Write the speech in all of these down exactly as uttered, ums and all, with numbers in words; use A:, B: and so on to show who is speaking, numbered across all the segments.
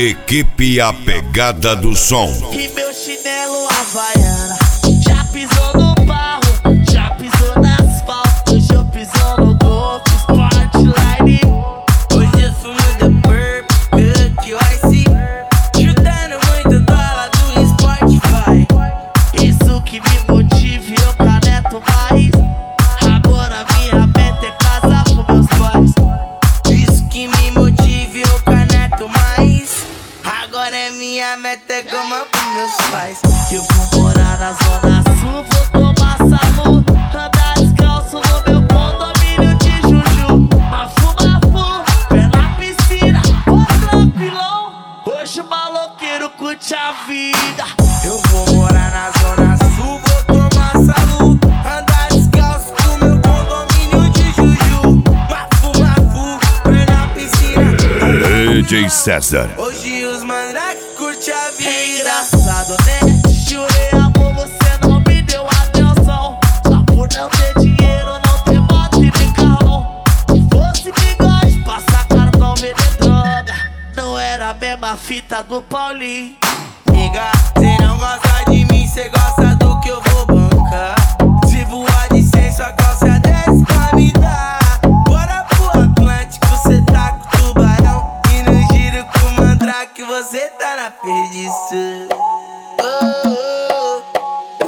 A: Equipe A Pegada do Som.
B: E meu chinelo havaiana já pisou no barro, já pisou no asfalto, hoje eu pisou no Golf Sportline. Hoje eu fumo The Purp, que vai se chutando muito dólar do Spotify. Isso que me motive, eu caneto mais. Agora minha meta é casar com meus pais. Isso que me motive, eu caneto mais. Agora é minha meta é goma com meus pais. Eu vou morar na zona sul, vou tomar salu, andar descalço no meu condomínio de Juju. Mafu-mafu, pé na piscina, vou tranquilão. Hoje o maloqueiro curte a vida. Eu vou morar na zona sul, vou tomar salu, andar descalço no meu condomínio de Juju. Mafu-mafu, pé na piscina.
A: D J César.
B: Hoje os mandrake curte a vida. É engraçado, né? Jurei amor, você não me deu atenção. Só por não ter dinheiro, não ter moto e nem carro. Se fosse bigode, passar cartão, vender droga. Não era a mesma fita do Paulinho. Miga, cê não gosta de mim, cê gosta do que eu vou bancar. Se voar de cem, sua calça desce pra me dar. Bora pro Atlântico, cê tá com tubarão. E no giro com mandrake, você tá na perdição. Oh, oh, oh,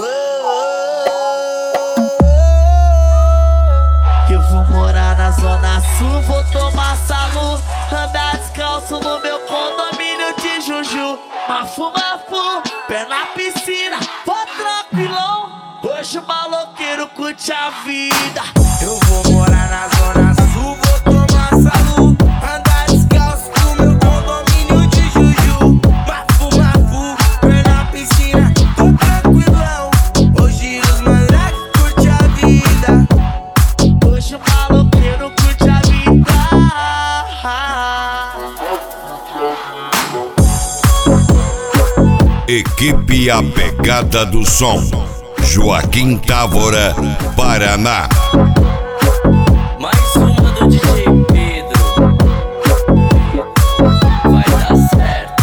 B: oh, oh. Eu vou morar na zona sul, vou tomar salu, andar descalço no meu condomínio de Juju. Mafu-mafu, pé na piscina, vou tranquilão. Hoje o maloqueiro curte a vida. Eu vou morar na zona sul, vou tomar salu, andar descalço no meu condomínio de Juju. Mafu-mafu, pé na piscina, tô tranquilão. Hoje os mandrake curte a vida. Hoje o maloqueiro curte a vida.
A: Equipe A Pegada do Som. Joaquim Távora, Paraná.
C: Mais uma do D J Pedro. Vai dar certo.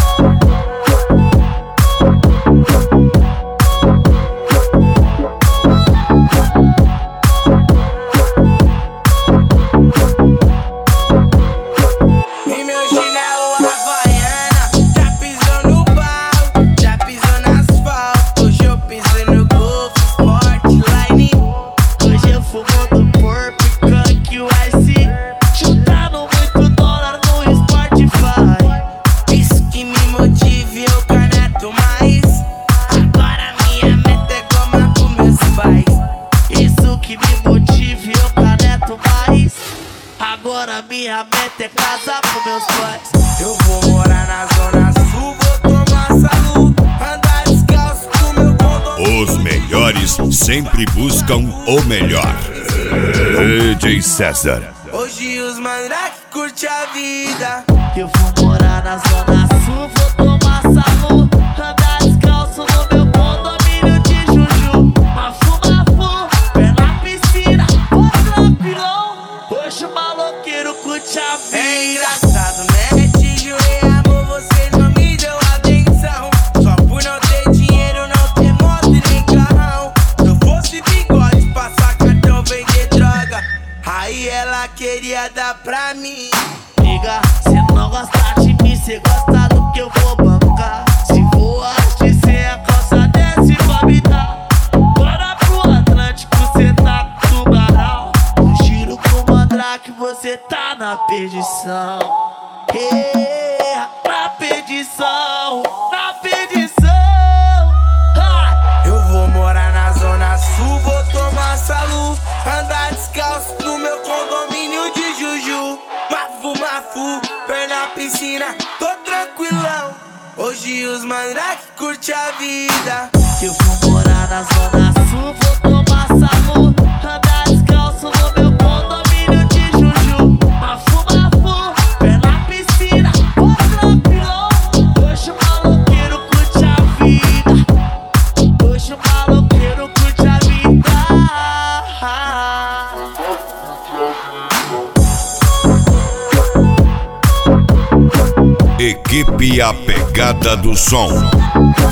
B: E meu chinelo havaiana já pisou no barro, já pisou no asfalto. Hoje eu pisei no Golf Sportline. Hoje eu fumo do Purp, que vai se chutando muito dólar no Spotify. Isso que me motive, eu caneto mais. Agora minha meta é goma com meus pais. Isso que me motive, eu caneto mais. Agora minha meta é casar com meus pais. Eu vou morar na zona sul, vou tomar salu, andar descalço no meu condomínio.
A: Os melhores sempre buscam o melhor. D J César.
B: Hoje os mandrake curte a vida. Eu vou morar na zona sul, vou tomar salu, andar descalço no meu condomínio de Juju. Mafu-mafu, pé na piscina, vou tranquilão. Hoje o maloqueiro curte a vida. É engraçado, né? Te jurei amor, você não me deu atenção. Só por não ter dinheiro, não ter moto e nem carrão. Se eu fosse bigode, passar cartão, vender droga, aí ela queria dar pra mim. Liga, cê não gosta de mim, cê gosta do que eu vou bancar. Se voar de cem, a calça desce pra me dar. Bora pro Atlântico, cê tá com tubarão. No giro com mandrake, você tá na perdição. Yeah, na perdição, na perdição. Ah! Eu vou morar na zona sul, vou tomar salu, andar descalço no meu condomínio de Juju. Mafu-mafu, pé na piscina, tô tranquilão. Hoje os mandrake curte a vida. Eu vou morar na zona sul, vou tomar salu, andar descalço no meu condomínio de Juju. Mafu-mafu, pé na piscina, vou tranquilão. Hoje o maloqueiro curte a vida. Hoje o maloqueiro curte a vida.
A: Equipe A Pegada do Som.